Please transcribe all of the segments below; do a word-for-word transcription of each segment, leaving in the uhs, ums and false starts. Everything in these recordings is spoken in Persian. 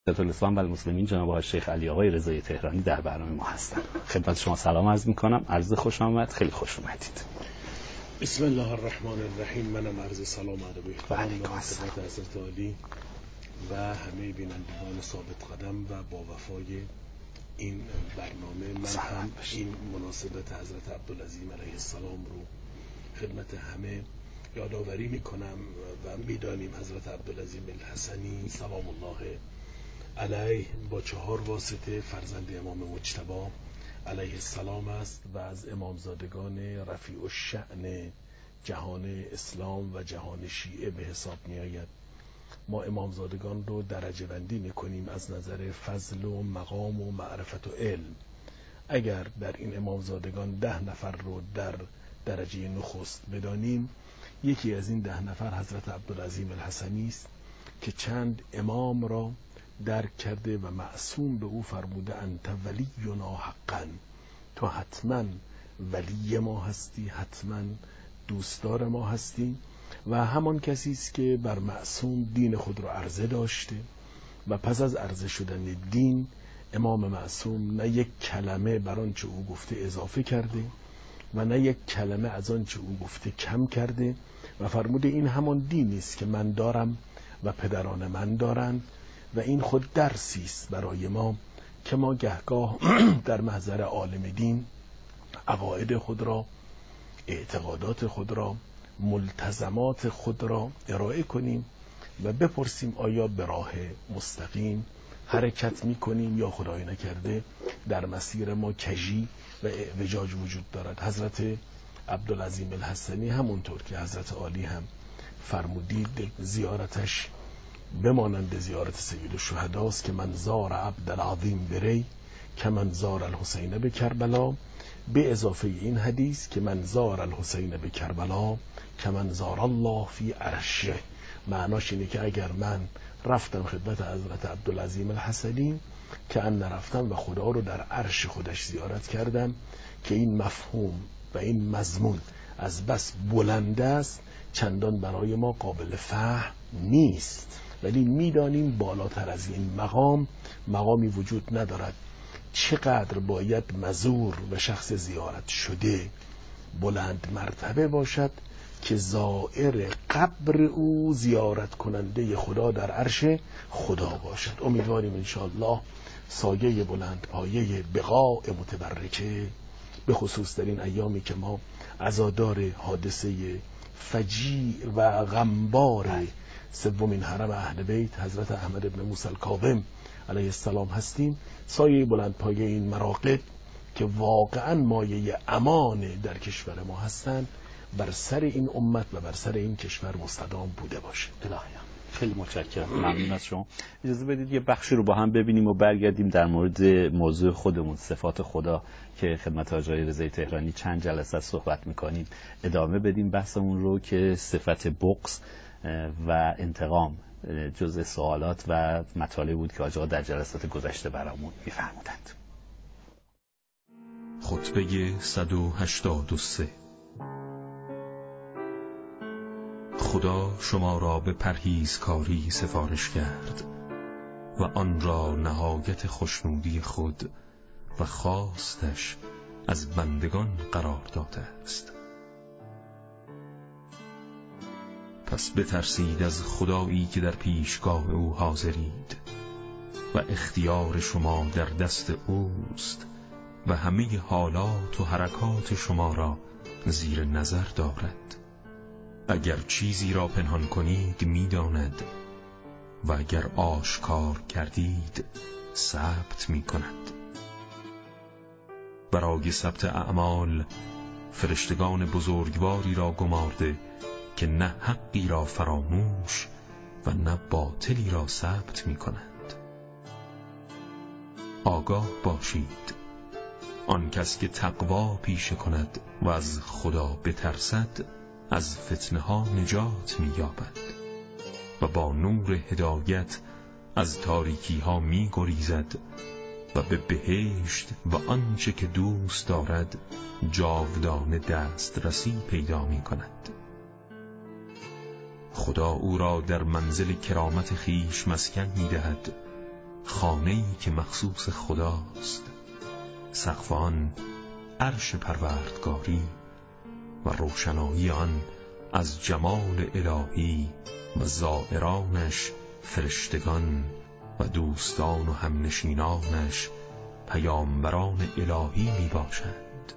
حضرت الاسلام و المسلمین جناب آقای شیخ علی آقای رضایی تهرانی در برنامه ما هستند. خدمت شما سلام عرض می‌کنم. عرض خوش آمد. خیلی خوش اومدید. بسم الله الرحمن الرحیم. منم عرض سلام ادب و احترام دارم خدمت حضرت عالی و همه بینندگان ثابت قدم و با وفای این برنامه. من هم این مناسبت حضرت عبدالعظیم علیه السلام رو خدمت همه یادآوری میکنم و میدانیم حضرت عبدالعظیم الحسنی سلام الله علیه با چهار واسطه فرزند امام مجتبی علیه السلام است و از امامزادگان رفیع الشأن جهان اسلام و جهان شیعه به حساب می آید. ما امامزادگان رو درجه بندی می کنیم از نظر فضل و مقام و معرفت و علم. اگر در این امامزادگان ده نفر رو در درجه نخست بدانیم، یکی از این ده نفر حضرت عبدالعظیم الحسنی است که چند امام را درک کرده و معصوم به او فرموده انت ولینا حقا، تو حتما ولی ما هستی، حتما دوستدار ما هستی. و همان کسی است که بر معصوم دین خود را عرضه داشته و پس از عرضه شدن دین امام معصوم نه یک کلمه بر آنچه او گفته اضافه کرده و نه یک کلمه از آنچه او گفته کم کرده و فرموده این همان دینی است که من دارم و پدران من دارند و این خود درسی است برای ما که ما گهگاه در محضر عالم دین عقاید خود را، اعتقادات خود را، ملتزمات خود را ارائه کنیم و بپرسیم آیا به راه مستقیم حرکت می کنیم یا خدای نکرده در مسیر ما کژی و اعوجاج وجود دارد. حضرت عبدالعظیم الحسنی همونطور که حضرت عالی هم فرمودید زیارتش بمانند زیارت سید الشهدا است که من زار عبدالعظیم بری که من زار الحسین به کربلا، به اضافه این حدیث که من زار الحسین به کربلا که من زار الله فی عرشه. معناش اینه که اگر من رفتم خدمت حضرت عبدالعظیم الحسنی که ان رفتم و خدا رو در عرش خودش زیارت کردم، که این مفهوم و این مضمون از بس بلند است چندان برای ما قابل فهم نیست، ولی میدانیم بالاتر از این مقام مقامی وجود ندارد. چقدر باید مزور و شخص زیارت شده بلند مرتبه باشد که زائر قبر او زیارت کننده خدا در عرش خدا باشد. امیدواریم انشاءالله سایه بلند پایه بقاء متبرکه به خصوص در این ایامی که ما عزادار حادثه فجیع و غمبار سومین حرم اهل بیت حضرت احمد ابن موسی الکاظم علیه السلام هستیم، سایه بلند پایه این مراقد که واقعا مایه امان در کشور ما هستند بر سر این امت و بر سر این کشور مستدام بوده باشه. الهیم خیلی متشکرم، ممنون از شما. اجازه بدید یه بخشی رو با هم ببینیم و برگردیم در مورد موضوع خودمون، صفات خدا که خدمت آقای رضایی تهرانی چند جلسه صحبت میکنیم، ادامه بدیم بحثمون رو که صفت بغض و انتقام جزء سوالات و مطالب بود که آقا در جلسات گذشته برامون میفرمودند. خطبه صد و هشتاد و سه. خدا شما را به پرهیزکاری سفارش کرد و آن را نهایت خوشنودی خود و خواستش از بندگان قرار داده است. پس بترسید از خدایی که در پیشگاه او حاضرید و اختیار شما در دست اوست و همه حالات و حرکات شما را زیر نظر دارد. اگر چیزی را پنهان کنید می‌داند و اگر آشکار کردید ثبت می‌کند. برای ثبت اعمال فرشتگان بزرگواری را گمارده که نه حقی را فراموش و نه باطلی را ثبت می‌کنند. آگاه باشید، آن کس که تقوا پیشه کند و از خدا بترسد از فتنه ها نجات می‌یابد و با نور هدایت از تاریکی ها می‌گریزد و به بهشت و آنچه که دوست دارد جاودانه دسترسی پیدا می‌کند. خدا او را در منزل کرامت خیش مسکن می‌دهد خانه‌ای که مخصوص خداست، سقف آن عرش پروردگاری و روشنایی آن از جمال الهی و زائرانش فرشتگان و دوستان و همنشینانش پیامبران الهی می باشند.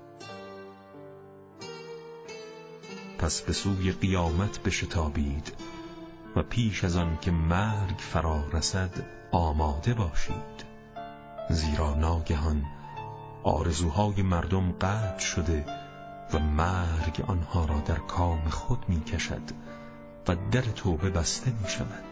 پس به سوی قیامت بشتابید و پیش از آن که مرگ فرا رسد آماده باشید، زیرا ناگهان آرزوهای مردم قطع شده و مرگ آنها را در کام خود می کشد و در توبه بسته می شود.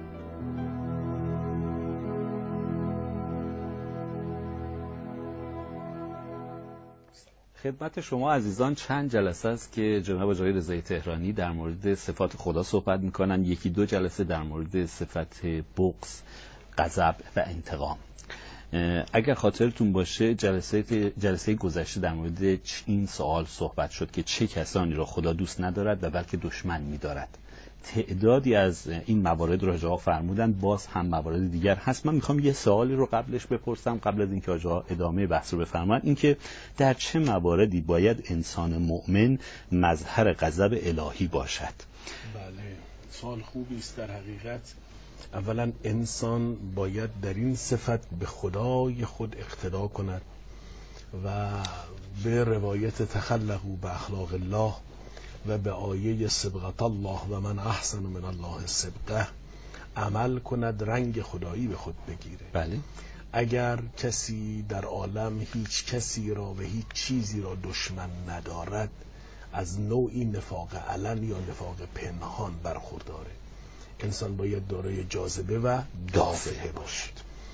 خدمت شما عزیزان چند جلسه است که جناب آقای رضایی تهرانی در مورد صفات خدا صحبت میکنن. یکی دو جلسه در مورد صفت بغض، غضب و انتقام. اگر خاطرتون باشه جلسه جلسه گذشته در مورد این سوال صحبت شد که چه کسانی را خدا دوست ندارد و بلکه دشمن می‌دارد. تعدادی از این موارد رو آقا فرمودن، باز هم موارد دیگر هست. من میخوام یه سوالی رو قبلش بپرسم قبل از اینکه آقا ادامه بحث رو بفرمایند، اینکه در چه مواردی باید انسان مؤمن مظهر غضب الهی باشد؟ بله، سوال خوبی است. در حقیقت اولا انسان باید در این صفت به خدای خود اقتدا کند و به روایت تخلقوا به اخلاق الله و به آیه صبغت الله و من احسن من الله صبغه عمل کند، رنگ خدایی به خود بگیره. بله. اگر کسی در عالم هیچ کسی را و هیچ چیزی را دشمن ندارد، از نوعی نفاق علن یا نفاق پنهان برخورداره. انسان باید دارای جاذبه و دافعه باشد.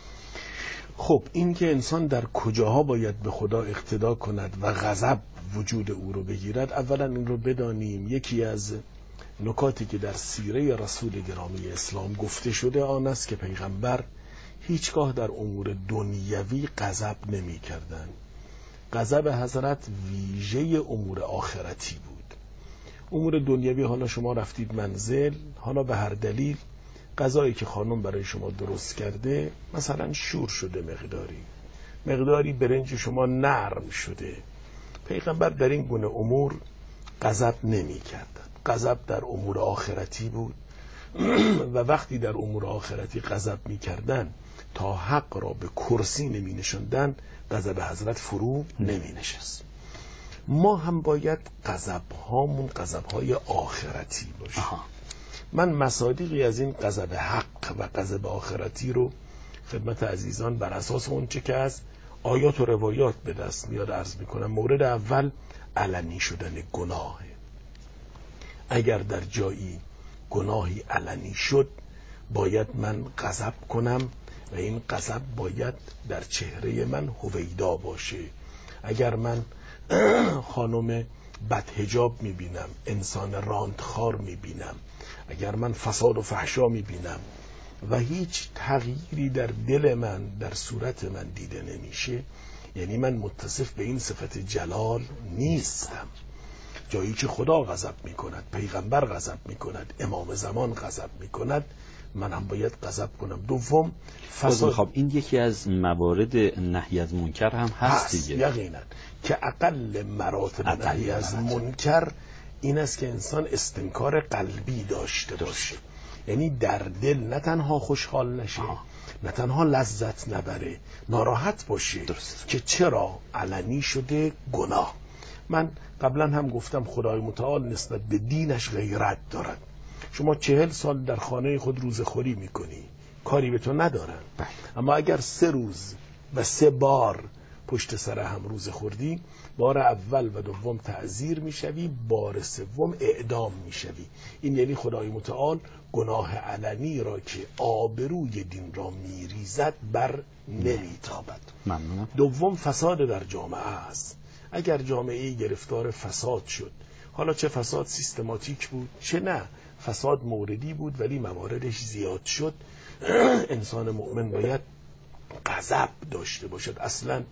خب این که انسان در کجاها باید به خدا اقتدا کند و غضب وجود او رو بگیرد، اولا این رو بدانیم یکی از نکاتی که در سیره رسول گرامی اسلام گفته شده آن است که پیغمبر هیچگاه در امور دنیوی غضب نمی کردن. غضب حضرت ویژه امور آخرتی بود. امور دنیوی، حالا شما رفتید منزل، حالا به هر دلیل غذایی که خانم برای شما درست کرده مثلا شور شده، مقداری مقداری برنج شما نرم شده، پیغمبر در این گونه امور غضب نمی کردن. غضب در امور آخرتی بود و وقتی در امور آخرتی غضب می کردن تا حق را به کرسی نمی نشاندن، غضب حضرت فرو نمی نشست. ما هم باید غضب هامون غضب های آخرتی باشه. آها. من مصادیقی از این غضب حق و غضب آخرتی رو خدمت عزیزان بر اساس اون چه که از آیات و روایات به دست میاد عرض میکنم. مورد اول علنی شدن گناهه. اگر در جایی گناهی علنی شد باید من غضب کنم و این غضب باید در چهره من هویدا باشه. اگر من خانم بدحجاب میبینم، انسان راندخار میبینم، اگر من فساد و فحشا میبینم و هیچ تغییری در دل من در صورت من دیده نمیشه، یعنی من متصف به این صفت جلال نیستم. جایی که خدا غضب میکند، پیغمبر غضب میکند، امام زمان غضب میکند، من هم باید غضب کنم. دوم فساد. خب این یکی از موارد نهی از منکر هم هست دیگه. یقینا که اقل مراتب نهی از منکر این است که انسان استنکار قلبی داشته باشه، یعنی در دل نه تنها خوشحال نشه، آه. نه تنها لذت نبره، ناراحت باشه. درست. که چرا علنی شده گناه. من قبلا هم گفتم خدای متعال نسبت به دینش غیرت دارد. شما چهل سال در خانه خود روزخوری میکنی، کاری به تو ندارن. بله. اما اگر سه روز و سه بار پشت سر هم روزه خوردی، بار اول و دوم تعزیر میشوی، بار سوم اعدام میشوی. این یعنی خدای متعال گناه علنی را که آبروی دین را میریزد بر نمیتابد. ممنونم. دوم فساد در جامعه است. اگر جامعه گرفتار فساد شد، حالا چه فساد سیستماتیک بود چه نه، فساد موردی بود ولی مواردش زیاد شد، انسان مؤمن باید غضب داشته باشد. اصلا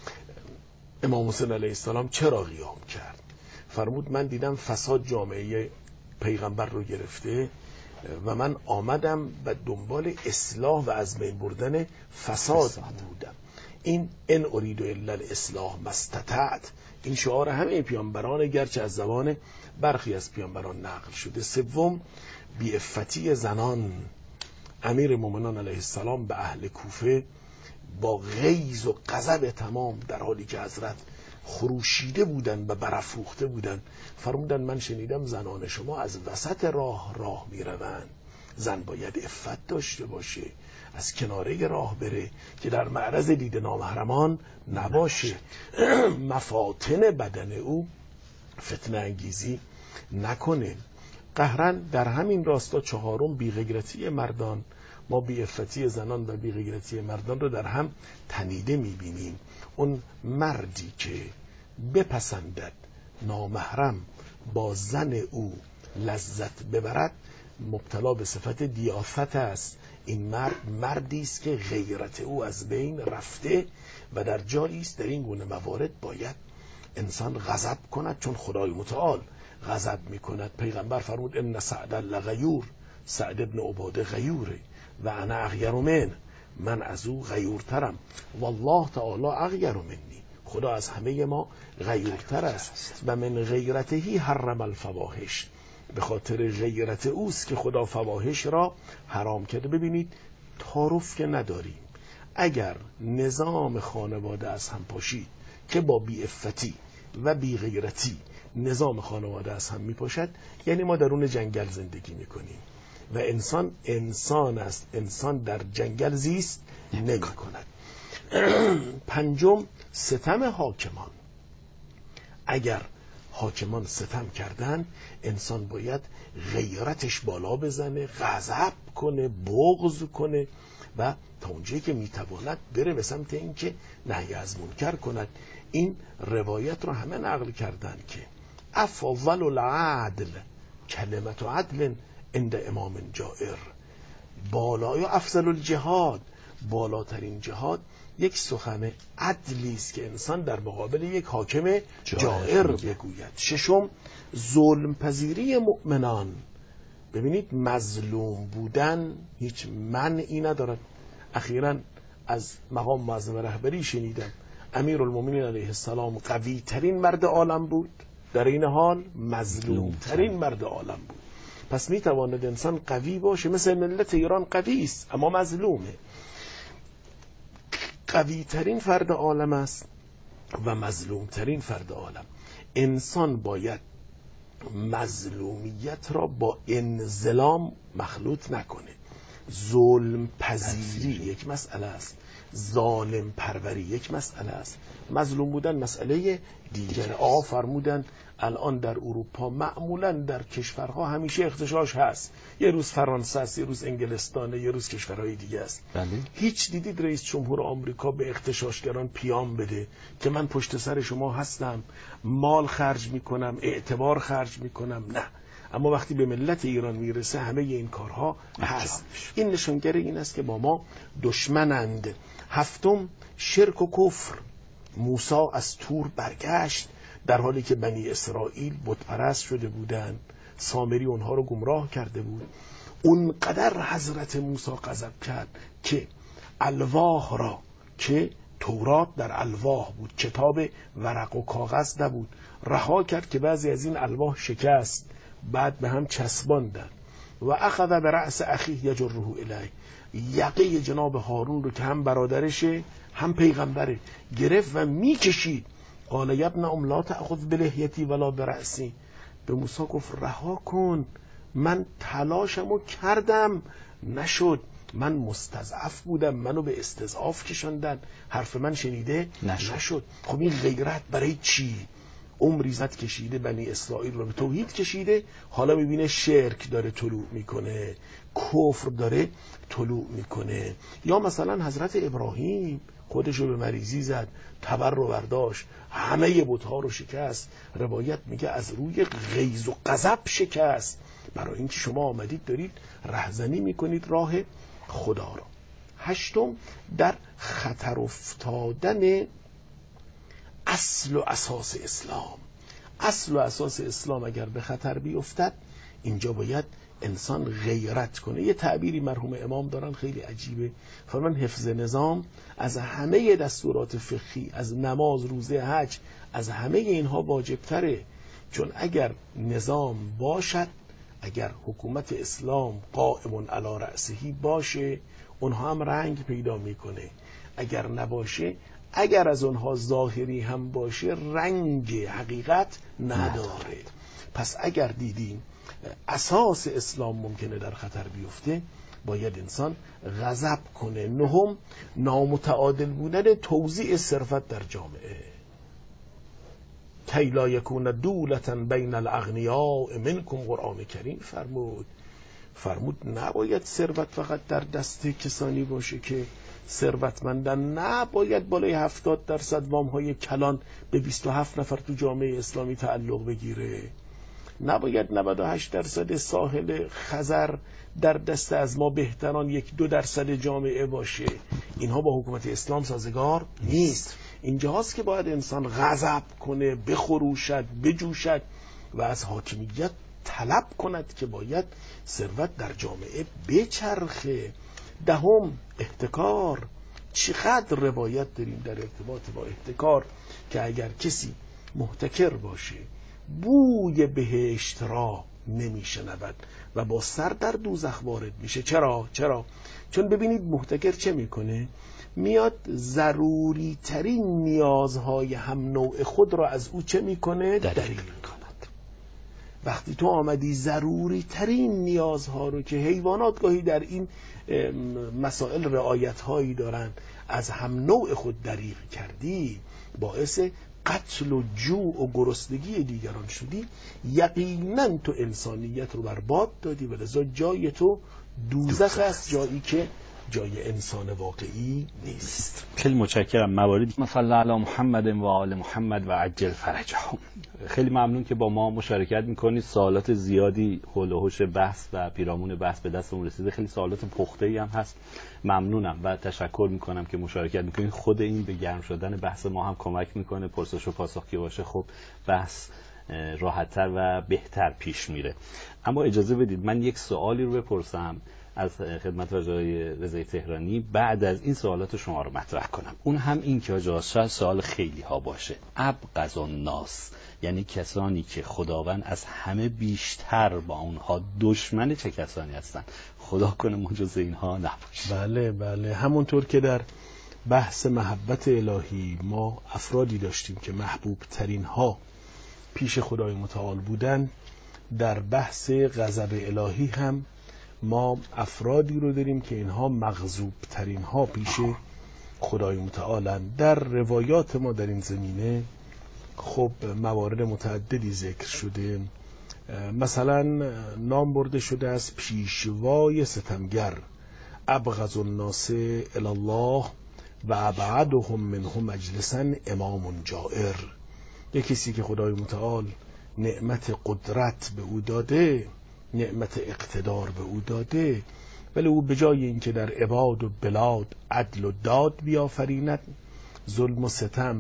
امام حسین علیه السلام چرا قیام کرد؟ فرمود من دیدم فساد جامعه پیغمبر رو گرفته، و من آمدم و دنبال اصلاح و از بین بردن فساد بودم. این ان ارید الا الاصلاح ما استطعت، این شعار همه پیامبران گرچه از زبان برخی از پیامبران نقل شده. سوم، بی‌عفتی زنان. امیر مومنان علیه السلام به اهل کوفه با غیظ و غضب تمام، در حالی که حضرت خروشیده بودن و برافروخته بودن، فرمودن من شنیدم زنان شما از وسط راه راه می روند. زن باید عفت داشته باشه، از کناره راه بره که در معرض دید نامحرمان نباشه، مفاتن بدن او فتنه انگیزی نکنه. قهرن در همین راستا چهارم، بی‌غیرتی مردان. ما بی‌عفتی زنان و بی‌غیرتی مردان رو در هم تنیده می‌بینیم. اون مردی که بپسندد نامحرم با زن او لذت ببرد مبتلا به صفت دیافت است. این مرد مردی است که غیرت او از بین رفته و در جایی است در این گونه موارد باید انسان غضب کند، چون خدای متعال غضب میکند. پیغمبر فرمود ان سعد لغیور، سعد ابن عباده غیوره و انا اغیر من، من از او غیورترم. والله تعالی اغیر منی، خدا از همه ما غیورتر است. و من غیرتهی حرم الفواحش، به خاطر غیرت اوست که خدا فواحش را حرام کرده. ببینید تعارف که نداریم، اگر نظام خانواده از هم پاشید که با بی‌عفتی و بی‌غیرتی نظام خانواده از هم میپاشد، یعنی ما درون جنگل زندگی میکنیم و انسان انسان است، انسان در جنگل زیست نمی کند. پنجم، ستم حاکمان. اگر حاکمان ستم کردن، انسان باید غیرتش بالا بزنه، غضب کنه، بغض کنه و تا اونجایی که میتواند بره به سمت این که نهی از منکر کند. این روایت رو همه نقل کردن که افضل العدل کلمت عدل عند امام جائر، بالای افضل الجهاد، بالاترین جهاد یک سخن عدلی است که انسان در مقابل یک حاکم جائر بگوید. ششم، ظلم پذیری مؤمنان. ببینید مظلوم بودن هیچ منعی ندارد. اخیراً از مقام معظم رهبری شنیدم امیرالمومنین علیه السلام قوی ترین مرد عالم بود، در این حال مظلوم ترین مرد عالم بود. پس می تواند انسان قوی باشه، مثل ملت ایران قوی است اما مظلومه. قوی ترین فرد عالم است و مظلوم ترین فرد عالم. انسان باید مظلومیت را با انظلام مخلوط نکنه. ظلم پذیری یک مسئله است، ظالم پروری یک مسئله است، مظلوم بودن مسئله دیگر. آقا فرمودن الان در اروپا معمولا در کشورها همیشه اغتشاش هست، یه روز فرانسه است، یه روز انگلستانه، یه روز کشورهای دیگه است. بله. هیچ دیدید رئیس جمهور آمریکا به اغتشاشگران پیام بده که من پشت سر شما هستم، مال خرج میکنم، اعتبار خرج میکنم؟ نه. اما وقتی به ملت ایران میرسه همه این کارها هست. این نشانگر این است که با ما دشمنند. هفتم، شرک و کفر. موسی از تور برگشت در حالی که بنی اسرائیل بت پرست شده بودند، سامری اونها رو گمراه کرده بود. اونقدر حضرت موسی غضب کرد که الواح را، که تورات در الواح بود، کتاب ورق و کاغذ نبود، رها کرد که بعضی از این الواح شکست، بعد به هم چسباندن. و اخذ برأس اخیه یجره الیه، یقه جناب هارون رو که هم برادرشه هم پیغمبره گرفت و میکشید. قال یا ابن ام لا تأخذ بلحیتی ولا برأسی، به موسی گفت رها کن، من تلاشمو کردم نشد، من مستضعف بودم، منو به استضعاف کشاندن، حرف من شنیده نشد, نشد. خب این غیرت برای چی؟ عمری زد کشیده بنی اسرائیل رو به توحید کشیده، حالا میبینه شرک داره طلوع میکنه، کفر داره طلوع میکنه. یا مثلا حضرت ابراهیم خودش رو به مریضی زد، تبر رو برداشت، همه بت‌ها رو شکست. روایت میگه از روی غیظ و غضب شکست، برای اینکه شما آمدید دارید رهزنی میکنید راه خدا رو. هشتم، در خطر افتادن اصل و اساس اسلام. اصل و اساس اسلام اگر به خطر بیفتد، اینجا باید انسان غیرت کنه. یه تعبیری مرحوم امام دارن خیلی عجیبه، فرمان حفظ نظام از همه دستورات فقهی، از نماز، روزه، حج، از همه اینها واجب تره. چون اگر نظام باشد، اگر حکومت اسلام قائم علی رأسهی باشه، اونها هم رنگ پیدا میکنه. اگر نباشه، اگر از اونها ظاهری هم باشه، رنگ حقیقت نداره. پس اگر دیدیم اساس اسلام ممکنه در خطر بیفته، باید انسان غضب کنه. نهم، نامتعادل بودن توزیع ثروت در جامعه. کی لا یکون دولة بین الاغنیاء منکم، قرآن کریم فرمود. فرمود نباید ثروت فقط در دست کسانی باشه که ثروتمندن، نباید بالای هفتاد درصد وام‌های کلان به بیست و هفت نفر تو جامعه اسلامی تعلق بگیره. نباید نود و هشت درصد ساحل خزر در دست از ما بهتران یک دو درصد جامعه باشه. اینها با حکومت اسلام سازگار نیست. اینجاست که باید انسان غضب کنه، بخروشد، بجوشد و از حاکمیت طلب کند که باید ثروت در جامعه بچرخه. دهم، احتکار. چقدر روایت داریم در ارتباط با احتکار که اگر کسی محتکر باشه بوی بهشت را نمیشنود و با سر در دوزخ وارد میشه. چرا؟ چرا؟ چون ببینید محتکر چه میکنه؟ میاد ضروری ترین نیازهای هم نوع خود را از او چه میکنه؟ دریغ میکند. وقتی تو آمدی ضروری ترین نیازها رو که حیوانات گاهی در این مسائل رعایت هایی دارن از هم نوع خود دریغ کردی، باعث قتل و جوع و گرسنگی دیگران شدی، یقینا تو انسانیت رو برباد دادی و لذا جای تو دوزخ است، جایی که جای انسان واقعی نیست. خیلی متشکرم. مواردی مثلا علی محمد و آل محمد و عجل فرجهم. خیلی ممنون که با ما مشارکت میکنید. سوالات زیادی حول و حوش بحث و پیرامون بحث به دستمون رسیده، خیلی سوالات پخته‌ای هم هست. ممنونم و تشکر میکنم که مشارکت میکنید. خود این به گرم شدن بحث ما هم کمک میکنه. پرسش و پاسخ که باشه خب بحث راحت‌تر و بهتر پیش میره. اما اجازه بدید من یک سوالی رو بپرسم از خدمت آقای رضایی تهرانی، بعد از این سوالات شما رو مطرح کنم. اون هم این که آقا شاید سوال خیلی ها باشه، ابغض الناس، یعنی کسانی که خداوند از همه بیشتر با اونها دشمن، چه کسانی هستن؟ خدا کنه ما جز اینها نباشیم. بله بله، همونطور که در بحث محبت الهی ما افرادی داشتیم که محبوب ترین ها پیش خدای متعال بودن، در بحث غضب الهی هم ما افرادی رو داریم که اینها مغضوب ترین ها پیش خدای متعالن. در روایات ما در این زمینه خب موارد متعددی ذکر شده. مثلا نام برده شده از پیشوای ستمگر، ابغض الناس الی الله و ابعدهم منه مجلسا امام جائر. یک کسی که خدای متعال نعمت قدرت به او داده، نعمت اقتدار به او داده، ولی او به جای اینکه در عباد و بلاد عدل و داد بیافریند، ظلم و ستم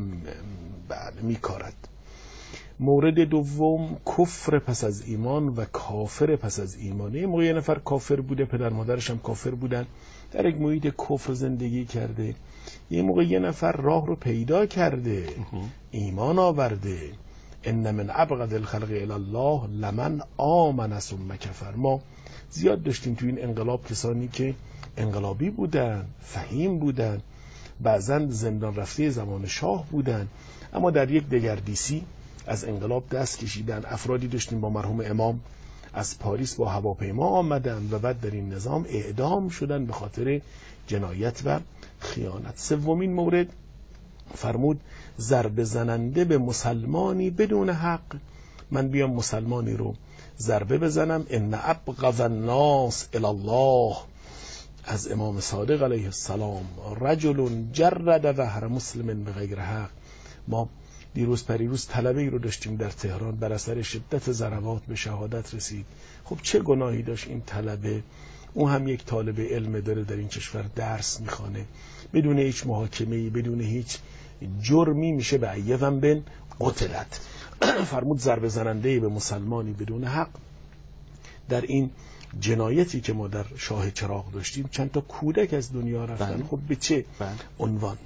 میکارد. مورد دوم، کفر پس از ایمان و کافر پس از ایمان. یه موقع یه نفر کافر بوده، پدر مادرش هم کافر بودن، در یک محیط کفر زندگی کرده. یه موقع یه نفر راه رو پیدا کرده، ایمان آورده. ان من ابغض الخلق الی الله لمن آمن ثم کفر. ما زیاد داشتیم تو این انقلاب کسانی که انقلابی بودن، فهیم بودن، بعضن زندان رفته زمان شاه بودن، اما در یک دگردیسی از انقلاب دست کشیدن. افرادی داشتیم با مرحوم امام از پاریس با هواپیما آمدن و بعد در این نظام اعدام شدن به خاطر جنایت و خیانت. سومین مورد فرمود ضربه زننده به مسلمانی بدون حق. من بیام مسلمانی رو ضربه بزنم، ان ابغض الناس الی الله، از امام صادق علیه السلام، رجل جرد ظهر مسلم بغیر حق. ما دیروز پریروز طلبه‌ای رو داشتیم در تهران، بر اثر شدت ضربات به شهادت رسید. خب چه گناهی داشت این طلبه؟ اون هم یک طالب علم داره در این کشور درس میخوانه، بدون هیچ محاکمه‌ای، بدون هیچ جرمی میشه به ای ذنب قتلت. فرمود ضربه زننده به مسلمانی بدون حق. در این جنایتی که ما در شاه چراغ داشتیم چند تا کودک از دنیا رفتن. بله. خب به چه بله. عنوان؟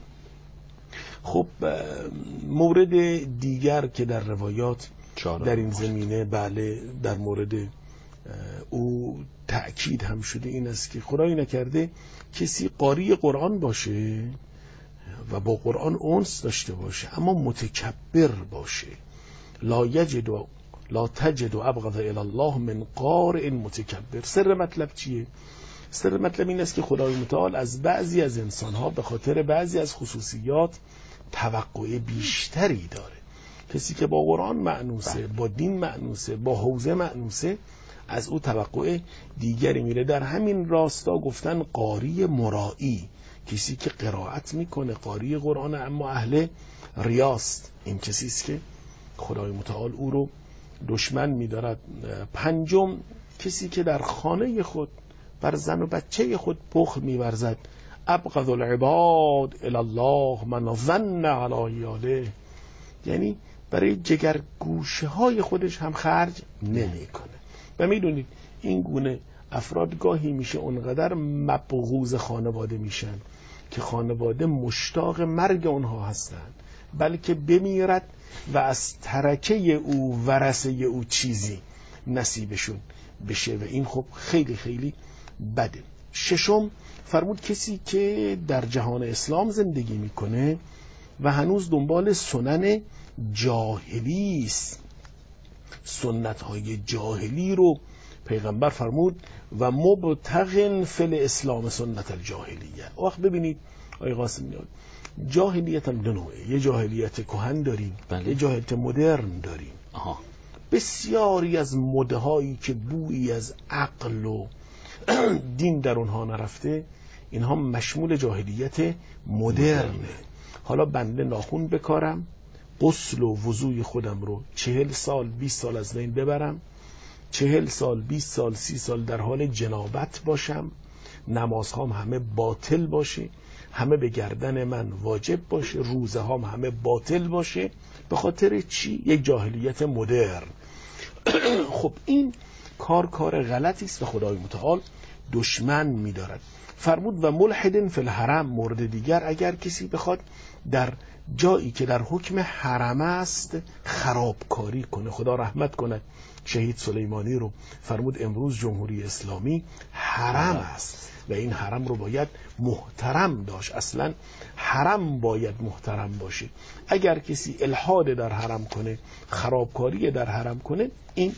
خب مورد دیگر که در روایات در این زمینه بله در مورد او تأکید هم شده این است که خدایی نکرده کسی قاری قرآن باشه و با قرآن انس داشته باشه اما متکبر باشه. لا یجد و لا تجد و ابغض الی الله من قارئ متکبر. سر مطلب چیه؟ سر مطلب این است که خدای متعال از بعضی از انسانها به خاطر بعضی از خصوصیات توقع بیشتری داره. کسی که با قرآن مأنوسه، با دین مأنوسه، با حوزه مأنوسه، از او توقع دیگری میره. در همین راستا گفتن قاری مرایی، کسی که قرائت میکنه، قاری قرآن اما اهل ریاست، این کسی است که خدای متعال او رو دشمن می‌دارد. پنجم کسی که در خانه خود بر زن و بچه خود بخل می‌ورزد. ابغض العباد الی الله من ظن علی یاله، یعنی برای جگر گوشه های خودش هم خرج نمی‌کنه. و میدونید این گونه افراد گاهی میشه اونقدر مبغوض خانواده میشن که خانواده مشتاق مرگ اونها هستند، بلکه بمیرد و از ترکه او ورثه او چیزی نصیبشون بشه و این خب خیلی خیلی بده. ششم فرمود کسی که در جهان اسلام زندگی میکنه و هنوز دنبال سنن جاهلی است، سنت های جاهلی رو پیغمبر فرمود و مبتغن فی الاسلام سنت الجاهلیه. وقت ببینید آقای قاسم میاد جاهلیت هم دو نوعه، یه جاهلیت کهن داریم، بله. یه جاهلیت مدرن داریم. آها. بسیاری از مده هایی که بویی از عقل و دین در اونها نرفته، اینها مشمول جاهلیت مدرنه. حالا بنده ناخون بکارم، غسل و وضوی خودم رو چهل سال بیست سال از بین ببرم، چهل سال بیست سال سی سال در حال جنابت باشم، نمازهام همه باطل باشه، همه به گردن من واجب باشه، روزه هام همه باطل باشه. به خاطر چی؟ یک جاهلیت مدرن. خب این کار کار غلطی است و خدای متعال دشمن می‌دارد. فرمود و ملحد فی الحرم. مورد دیگر اگر کسی بخواد در جایی که در حکم حرم است خرابکاری کنه، خدا رحمت کند شهید سلیمانی رو، فرمود امروز جمهوری اسلامی حرم است و این حرم رو باید محترم داشت. اصلا حرم باید محترم باشه. اگر کسی الحاد در حرم کنه، خرابکاری در حرم کنه، این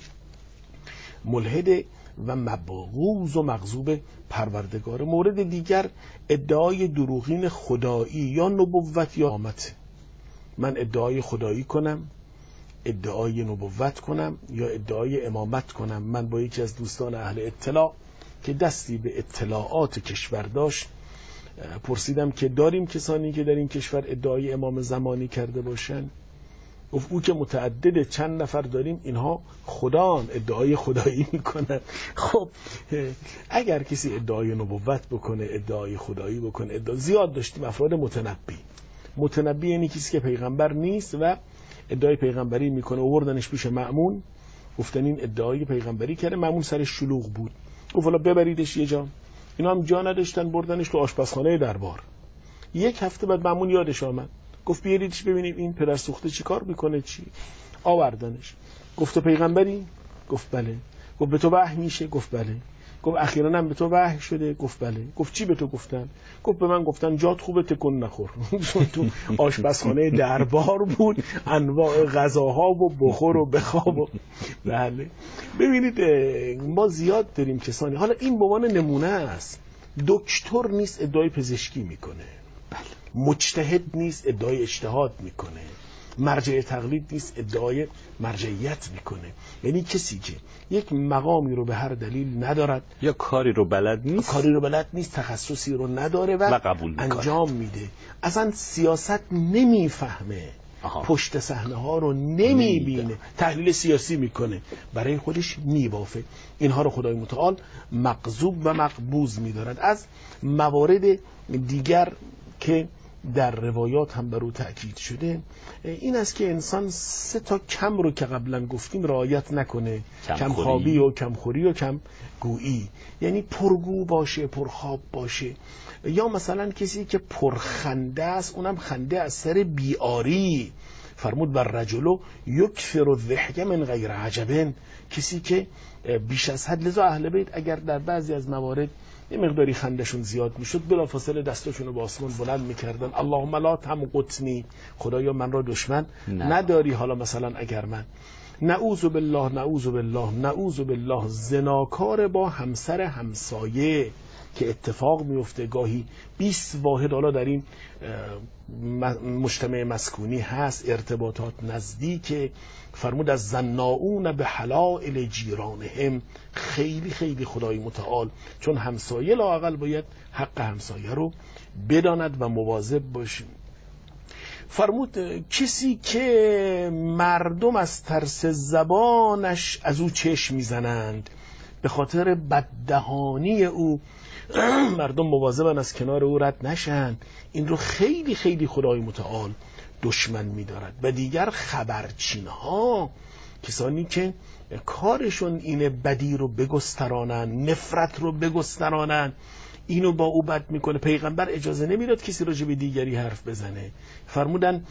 ملحد و مبغوض و مغضوب پروردگار. مورد دیگر ادعای دروغین خدایی یا نبوت یا امامت. من ادعای خدایی کنم، ادعای نبوت کنم یا ادعای امامت کنم. من با یکی از دوستان اهل اطلاع که دستی به اطلاعات کشور داشت پرسیدم که داریم کسانی که در این کشور ادعای امام زمانی کرده باشن؟ گفت او که متعدد چند نفر داریم، اینها خدان ادعای خدایی میکنن. خب اگر کسی ادعای نبوت بکنه، ادعای خدایی بکنه، ادعا زیاد داشتیم افراد متنبی. متنبی یعنی کسی که پیغمبر نیست و ادعای پیغمبری میکنه. آوردنش پیش مأمون، گفتن این ادعای پیغمبری کرده. مأمون سرش شلوغ بود، گفت والا ببریدش یه جا. اینا هم جا نداشتن، بردنش تو آشپزخانه دربار. یک هفته بعد مأمون یادش آمد، گفت بیاریدش ببینیم این پدر سوخته چی کار میکنه. چی آوردنش. گفت تو پیغمبری؟ گفت بله. گفت به تو وحی میشه؟ گفت بله. گفت اخیراً هم به تو وحی شده؟ گفت بله. گفت چی به تو گفتن؟ گفت به من گفتن جات خوبه تکون نخور. تو آشپزخانه دربار بود، انواع غذاها و بخور و بخواب و بله. ببینید ما زیاد داریم کسانی، حالا این به عنوان نمونه است. دکتر نیست ادعای پزشکی میکنه، مجتهد نیست ادعای اجتهاد میکنه، مرجع تقلید نیست ادعای مرجعیت میکنه. یعنی کسی که یک مقامی رو به هر دلیل ندارد یا کاری رو بلد نیست، کاری رو بلد نیست، تخصصی رو نداره و, و قبول انجام میده، اصلا سیاست نمیفهمه، پشت صحنه ها رو نمیبینه، تحلیل سیاسی میکنه، برای خودش میبافه. اینها رو خدای متعال مغضوب و مقبوض میدارد. از موارد دیگر که در روایات هم بر او تأکید شده این است که انسان سه تا کم رو که قبلا گفتیم رعایت نکنه، کم خوابی و کم خوری و کم گویی، یعنی پرگو باشه، پرخواب باشه، یا مثلا کسی که پرخنده است اونم خنده از سر بیاری. فرمود بر رجلو یکفر الضحک من غیر عجبن، کسی که بیش از حد، لذا اهل بیت اگر در بعضی از موارد یه مقداری خندشون زیاد میشد بلافاصله دستاشون رو به آسمان بلند میکردن، اللهم لا تمقتنی، خدایا من را دشمن نه. نداری. حالا مثلا اگر من نعوذ بالله نعوذ بالله نعوذ بالله زناکار با همسر همسایه که اتفاق میفته گاهی بیست واحد حالا در این مجتمع مسکونی هست، ارتباطات نزدیک، فرمود از زناؤون به حلائل جیرانهم، خیلی خیلی خدای متعال چون همسایه لااقل باید حق همسایه رو بداند و مواظب باشه. فرمود کسی که مردم از ترس زبانش از او چشم میزنند، به خاطر بددهانی او مردم مواظبن از کنار او رد نشن، این رو خیلی خیلی خدای متعال دشمن می‌دارد. و دیگر خبرچین ها، کسانی که کارشون اینه بدی رو بگسترانن، نفرت رو بگسترانن، اینو با او بد میکنه. پیغمبر اجازه نمیداد کسی راجع به دیگری حرف بزنه، فرمودن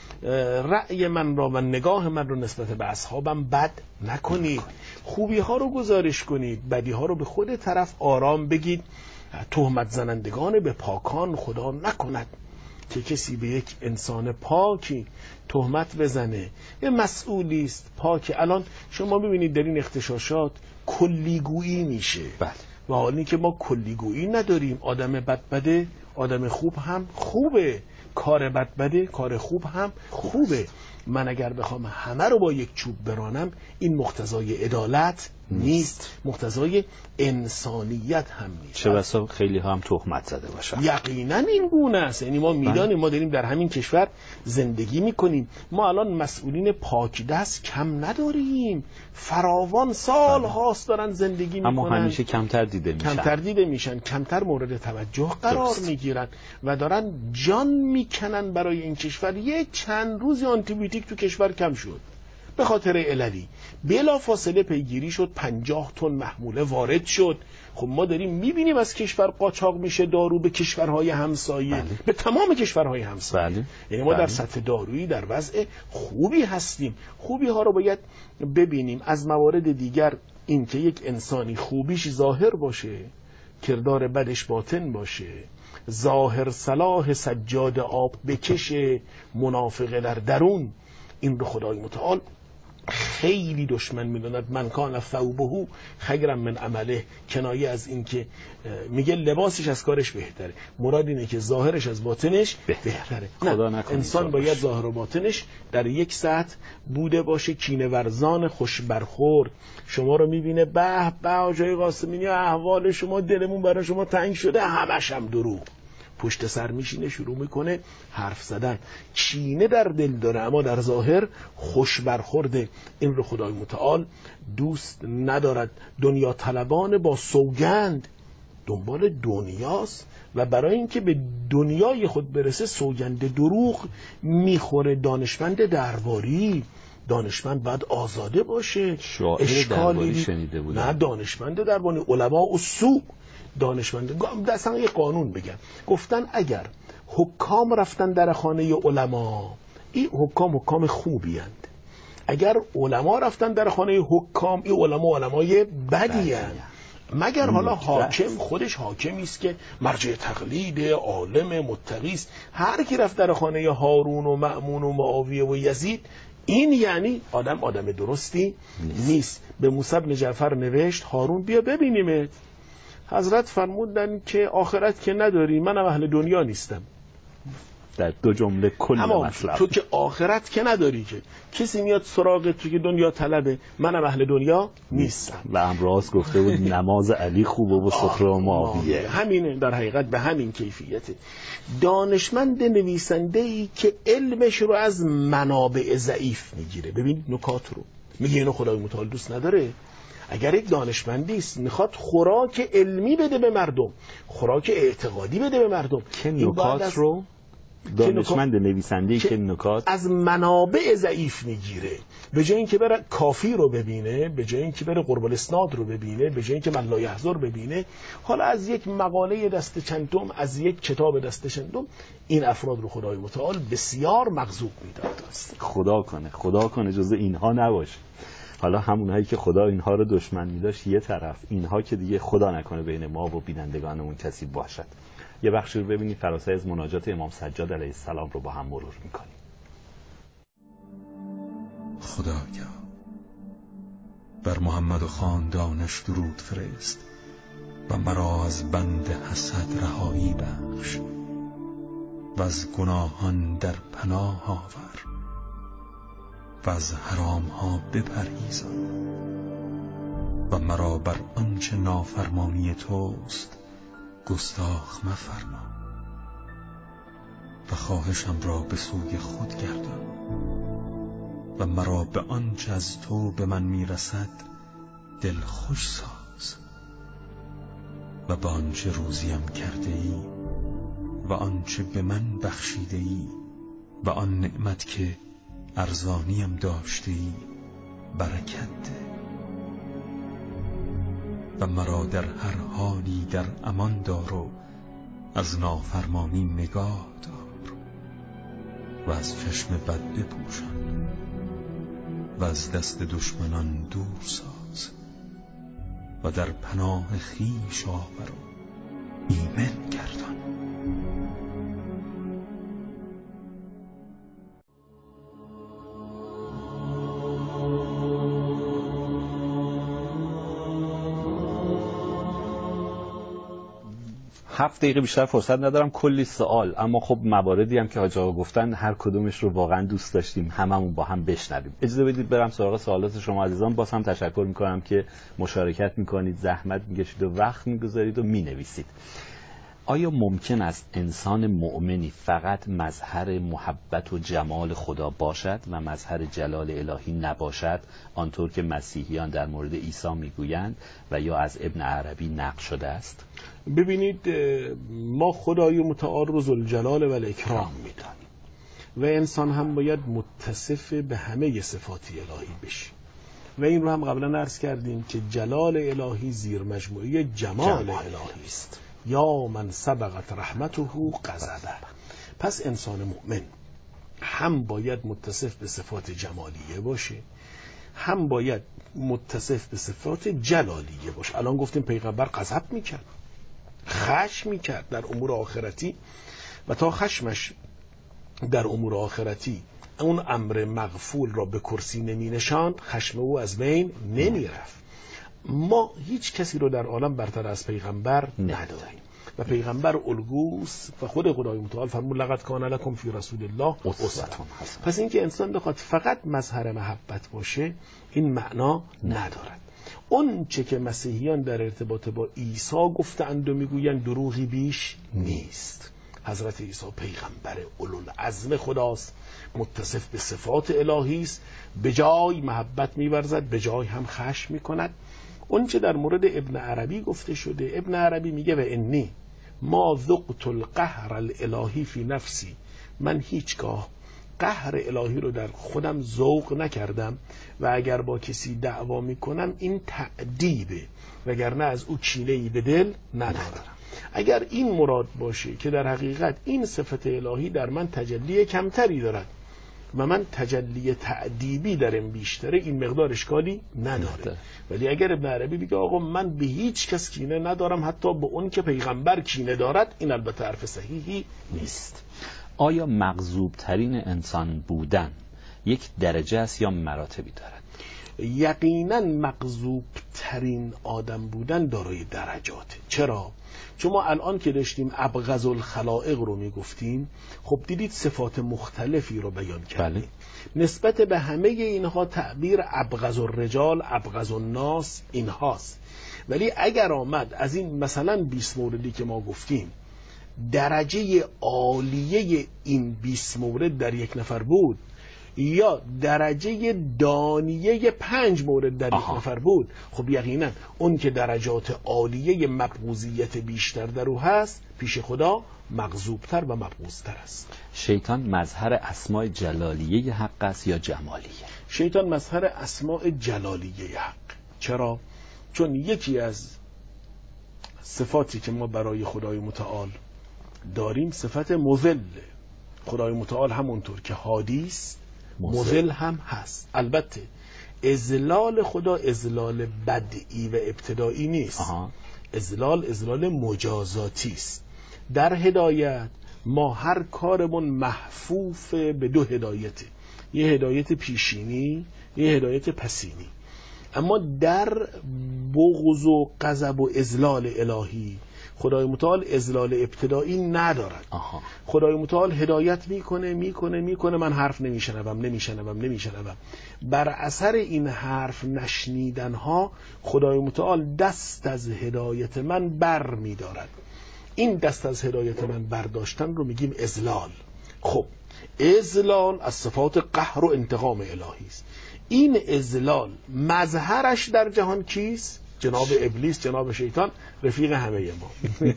رأی من را و نگاه من رو نسبت به اصحابم بد نکنید، خوبی ها رو گزارش کنید، بدی ها رو به خود طرف آرام بگید. تهمت زنندگان به پاکان خدا نکند که کسی به یک انسان پاکی تهمت بزنه، یه مسئولی است پاک. الان شما ببینید در این اختشاشات کلیگویی میشه، بله. و حالی که ما کلیگویی نداریم، آدم بد بده، آدم خوب هم خوبه، کار بد بده، کار خوب هم خوبه. من اگر بخوام همه رو با یک چوب برانم این مقتضای عدالت نیست، مقتضای انسانیت هم نیست. چه بسا خیلی هم تهمت زده باشن. یقینا این گونه است. یعنی ما میدانیم، ما داریم در همین کشور زندگی میکنیم، ما الان مسئولین پاک دست کم نداریم، فراوان سال هاست دارن زندگی میکنن، اما همیشه کمتر دیده میشن، کمتر دیده میشن، کمتر مورد توجه قرار میگیرن و دارن جان میکنن برای این کشور. یه چند روزی آنتی بیوتیک تو کشور کم شد به خاطر عللی، بلا فاصله پیگیری شد، پنجاه تن محموله وارد شد. خب ما داریم میبینیم از کشور قاچاق میشه دارو به کشورهای همسایه، بله. به تمام کشورهای همسایه، بله. یعنی ما بله. در سطح دارویی در وضع خوبی هستیم. خوبی ها رو باید ببینیم. از موارد دیگر این که یک انسانی خوبیش ظاهر باشه، کردار بدش باطن باشه، ظاهر صلاح سجاد آب بکشه، منافقه در درون، این رو خدای متعال خیلی دشمن میداند. من کان ثوبه خیرا من عمله، کنایه از این که میگه لباسش از کارش بهتره، مراد اینه که ظاهرش از باطنش بهتره. نه، انسان باید ظاهر و باطنش در یک سطح بوده باشه. کینه ورزان خوش برخورد شما رو میبینه، به به آقای قاسمی احوال شما دلمون برای شما تنگ شده، همش هم دروغ، پشت سر میشینه شروع میکنه حرف زدن، کینه در دل داره اما در ظاهر خوش برخورده. این رو خدای متعال دوست ندارد. دنیا طلبان با سوگند دنبال دنیاست و برای اینکه به دنیای خود برسه سوگند دروغ میخوره. دانشمند درباری، دانشمند باید آزاده باشه، اشکالی شنیده بودم. نه، دانشمند درباری، علما و سوء دانشمند. اصلا یه قانون بگم، گفتن اگر حکام رفتن در خانه علما، این حکام حکام خوبی هند. اگر علما رفتن در خانه حکام، این علما علمای بدی هند. مگر حالا حاکم خودش حاکمی است که مرجع تقلید، عالم، متقی است. هر کی رفت در خانه هارون و مأمون و معاویه و یزید، این یعنی آدم آدم درستی نیست, نیست. به موسی بن جعفر نوشت هارون بیا ببینیمت. حضرت فرمودن که آخرت که نداری، منم اهل دنیا نیستم. در دو جمله کل مطلب. تو که آخرت که نداری، که کسی میاد سراغ تو که دنیا طلبه، منم اهل دنیا نیستم. و امراض گفته بود نماز علی خوبه و سفره و معاویه. همینه در حقیقت، به همین کیفیته. دانشمند نویسنده ای که علمش رو از منابع ضعیف میگیره. ببینید نکات رو میگه، اینو خدای متعال دوست نداره. اگر یک دانشمندی است میخواد خوراک علمی بده به مردم، خوراک اعتقادی بده به مردم، که نکات رو دانشمند نویسنده که نکات از منابع ضعیف میگیره، به جای اینکه بره کافی رو ببینه، به جای اینکه بره قرب الاسناد رو ببینه، به جای اینکه من لا یحضر ببینه، حالا از یک مقاله دست چندم، از یک کتاب دست چندم، این افراد رو خدای متعال بسیار مغضوب میداد. خدا کنه خدا کنه جز اینها نباشه. حالا همونهایی که خدا اینها رو دشمن می‌داشت یه طرف، اینها که دیگه خدا نکنه بین ما و بینندگانمون کسی باشد. یه بخشی رو ببینید فراسای از مناجات امام سجاد علیه السلام رو با هم مرور می‌کنیم. خدایا بر محمد و خاندانش درود فرست و مرا از بند حسد رهایی بخش و از گناهان در پناه آور و از حرام ها بپرهیزان و مرا بر آنچه نافرمانی توست گستاخ مفرما و خواهشم را به سوی خود گردان و مرا به آنچه از تو به من میرسد دل خوش ساز و به آنچه روزیم کرده ای و آنچه به من بخشیده ای و آن نعمت که ارزانیم داشته ای برکت ده و مرا در هر حالی در امان دار و از نافرمانی نگاه دار و از چشم بد بپوشان و از دست دشمنان دور ساز و در پناه خویش آور و ایمن گردان. هفت دقیقه بیشتر فرصت ندارم، کلی سوال، اما خب مواردی هم که حاج آقا گفتن هر کدومش رو واقعا دوست داشتیم هممون با هم بشنویم. اجازه بدید برم سراغ سوالات شما عزیزان. باز هم تشکر میکنم که مشارکت میکنید، زحمت میکشید و وقت میگذارید و مینویسید. آیا ممکن است انسان مؤمنی فقط مظهر محبت و جمال خدا باشد و مظهر جلال الهی نباشد، آنطور که مسیحیان در مورد عیسی میگویند و یا از ابن عربی نقل شده است؟ ببینید، ما خدای متعال رو ذوالجلال و الاکرام میدانیم و انسان هم باید متصف به همه صفات الهی بشه و این رو هم قبلا عرض کردیم که جلال الهی زیر مجموعه جمال, جمال الهی است. یا من سبقت رحمته غضبه. پس انسان مؤمن هم باید متصف به صفات جمالیه باشه، هم باید متصف به صفات جلالیه باشه. الان گفتیم پیغمبر غضب میکرد، خشم میکرد در امور آخرتی و تا خشمش در امور آخرتی اون امر مغفول را به کرسی نمی نشاند، خشم او از بین نمی رفت. ما هیچ کسی رو در عالم برتر از پیغمبر نداریم و پیغمبر الگوست و خود خدای متعال فرمود لقد کان لکم فی رسول الله اسوه. پس اینکه انسان بخواد فقط مظهر محبت باشه این معنا ندارد. اون چه که مسیحیان در ارتباط با عیسی گفتند و میگویند دروغی بیش نیست. حضرت عیسی پیغمبر اولوالعزم خداست، متصف به صفات الهی است، به جای محبت می‌ورزد، به جای هم خشم می‌کند. اون چه در مورد ابن عربی گفته شده، ابن عربی میگه و انی ما ذقت القهر الالهی فی نفسی، من هیچگاه قهر الهی رو در خودم ذوق نکردم و اگر با کسی دعوا میکنم این تأدیبه وگرنه از او کینه‌ای به دل ندارم. اگر این مراد باشه که در حقیقت این صفت الهی در من تجلی کمتری دارد و من تجلی تأدیبی درم بیشتره، این مقدار اشکالی نداره. ولی اگر ابن عربی بگه آقا من به هیچ کس کینه ندارم حتی به اون که پیغمبر کینه دارد، این البته حرف صحیحی نیست. آیا مغضوب ترین انسان بودن یک درجه است یا مراتبی دارد؟ یقینا مغضوب ترین آدم بودن دارای درجاته. چرا؟ چون ما الان که داشتیم ابغض الخلائق رو میگفتیم، خب دیدید صفات مختلفی رو بیان کردیم. بله. نسبت به همه اینها تعبیر ابغض الرجال، ابغض الناس اینهاست. ولی اگر آمد از این مثلا بیست موردی که ما گفتیم درجه عالیه این بیست مورد در یک نفر بود یا درجه دانیه پنج مورد در یک نفر بود، خب یقینا اون که درجات عالیه مبغوضیت بیشتر در او هست پیش خدا مغضوبتر و مبغوضتر است. شیطان مظهر اسماء جلالیه حق است یا جمالیه؟ شیطان مظهر اسماء جلالیه حق. چرا؟ چون یکی از صفاتی که ما برای خدای متعال داریم صفت مذل. خدای متعال همونطور که هادی است مذل هم هست. البته اذلال خدا اذلال بدئی و ابتدایی نیست. آها. اذلال اذلال مجازاتی است. در هدایت ما هر کارمون محفوف به دو هدایته، یه هدایت پیشینی، یه هدایت پسینی. اما در بغض و غضب و اذلال الهی خدای متعال اذلال ابتدایی ندارد. آها. خدای متعال هدایت میکنه میکنه میکنه من حرف نمیشنوم نمیشنوم نمیشنوم. بر اثر این حرف نشنیدن ها خدای متعال دست از هدایت من بر میدارد. این دست از هدایت من برداشتن رو میگیم اذلال. خب اذلال از صفات قهر و انتقام الهی است. این اذلال مظهرش در جهان کیست؟ جناب ابلیس، جناب شیطان، رفیق همه ما.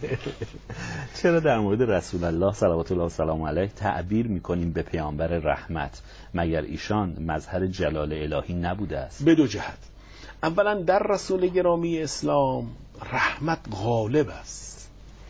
چرا در مورد رسول الله صلوات الله و سلام علیه تعبیر میکنیم به پیامبر رحمت؟ مگر ایشان مظهر جلال الهی نبوده است؟ به دو جهت. اولا در رسول گرامی اسلام رحمت غالب است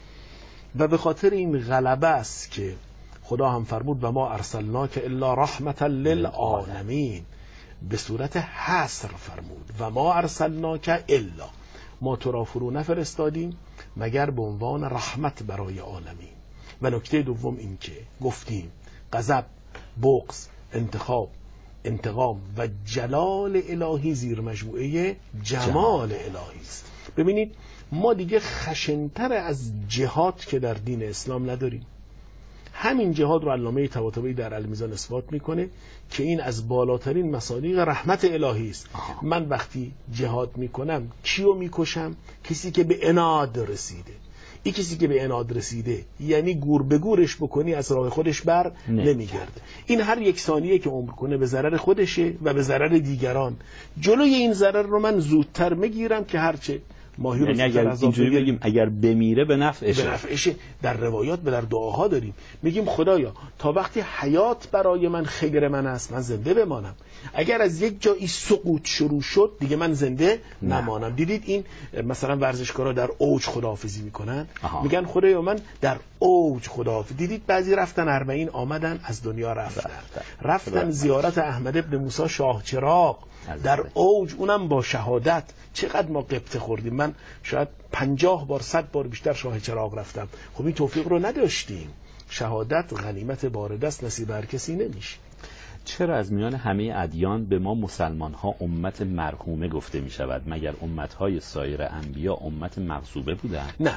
و به خاطر این غلبه است که خدا هم فرمود و ما ارسلناک الا رحمتا للعالمین، به صورت حصر فرمود و ما ارسلناک الا، ما تو را فرو نفرستادیم مگر به عنوان رحمت برای عالمین. و نکته دوم این که گفتیم غضب، بغض، انتخاب، انتقام و جلال الهی زیر مجموعه جمال الهی است. ببینید ما دیگه خشنتر از جهاد که در دین اسلام نداریم. همین جهاد رو علامه طباطبایی در المیزان اثبات میکنه که این از بالاترین مصادیق رحمت الهی است. من وقتی جهاد میکنم کیو میکشم؟ کسی که به عناد رسیده. این کسی که به عناد رسیده یعنی گور به گورش بکنی از راه خودش بر نمیگرده. این هر یک ثانیه که عمر کنه به ضرر خودشه و به ضرر دیگران. جلوی این ضرر رو من زودتر میگیرم که هرچه ماهی رو یعنی اگر اینجوری بگیم اگر بمیره به نفعشه. به نفعشه. در روایات به در دعاها داریم میگیم خدایا تا وقتی حیات برای من خیر من است من زنده بمانم، اگر از یک جایی سقوط شروع شد دیگه من زنده نه. نمانم. دیدید این مثلا ورزشکارا در اوج خداحافظی میکنن. آها. میگن خدایا من در اوج خداحافظی. دیدید بعضی رفتن اربعین آمدن از دنیا رفتن رفتن, رفتن زیارت احمد ابن موسی شاه چراغ در اوج، اونم با شهادت. چقدر ما قبطه خوردیم. من شاید پنجاه بار صد بار بیشتر شاه چراغ رفتم. خب این توفیق رو نداشتیم. شهادت غنیمت بارد است، نصیب هر کسی نمیشه. چرا از میان همه ادیان به ما مسلمان ها امت مرحومه گفته می شود؟ مگر امت های سایر انبیا امت مغضوبه بودند؟ نه،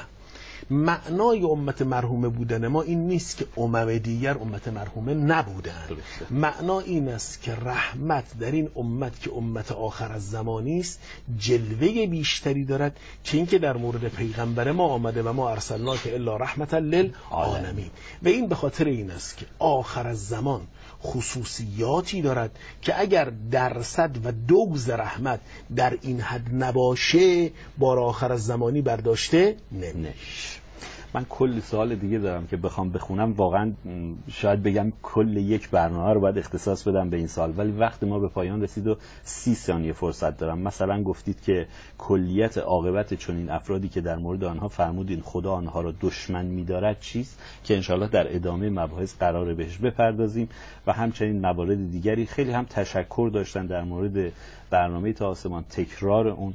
معنای امت مرحومه بودن ما این نیست که امم دیگر امت مرحومه نبودند. معنا این است که رحمت در این امت که امت آخر از زمانی است جلوه بیشتری دارد که اینکه در مورد پیغمبر ما آمده و ما ارسلناک الا رحمتا للعالمین. و این به خاطر این است که آخر از زمان خصوصیاتی دارد که اگر درصد و دوز رحمت در این حد نباشه بار آخر از زمانی برداشته نمیشه. من کلی سوال دیگه دارم که بخوام بخونم واقعا شاید بگم کل یک برنامه رو باید اختصاص بدم به این سال، ولی وقت ما به پایان رسید و سی ثانیه فرصت دارم. مثلا گفتید که کلیت عاقبت چنین افرادی که در مورد آنها فرمودین خدا آنها را دشمن می‌دارد چیست که انشالله در ادامه مباحث قراره بهش بپردازیم. و همچنین موارد دیگری خیلی هم تشکر داشتن در مورد برنامه تا آسمان، تکرار اون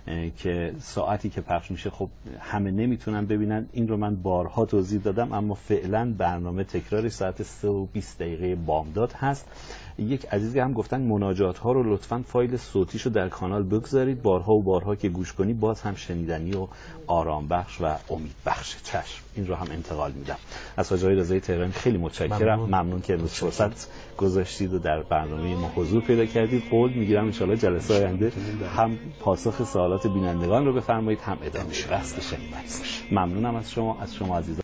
که ساعتی که پخش میشه خب همه نمیتونن ببینن. این رو من بارها توضیح دادم اما فعلا برنامه تکراری ساعت سه و بیست دقیقه بامداد هست. یک عزیزی هم گفتن مناجات ها رو لطفاً فایل صوتیشو در کانال بگذارید، بارها و بارها که گوش کنی باز هم شنیدنی و آرام بخش و امید بخش. چشم، این رو هم انتقال میدم. از حاج آقای رضایی تهرانی خیلی متشکرم. ممنون, ممنون که امروز فرصت گذاشتید و در برنامه ما حضور پیدا کردید. قول میگیرم ان شاءالله جلسه آینده هم پاسخ سوالات بینندگان رو بفرمایید هم ادامه بحث شنیدنی. ممنونم از شما از شما عزیزان.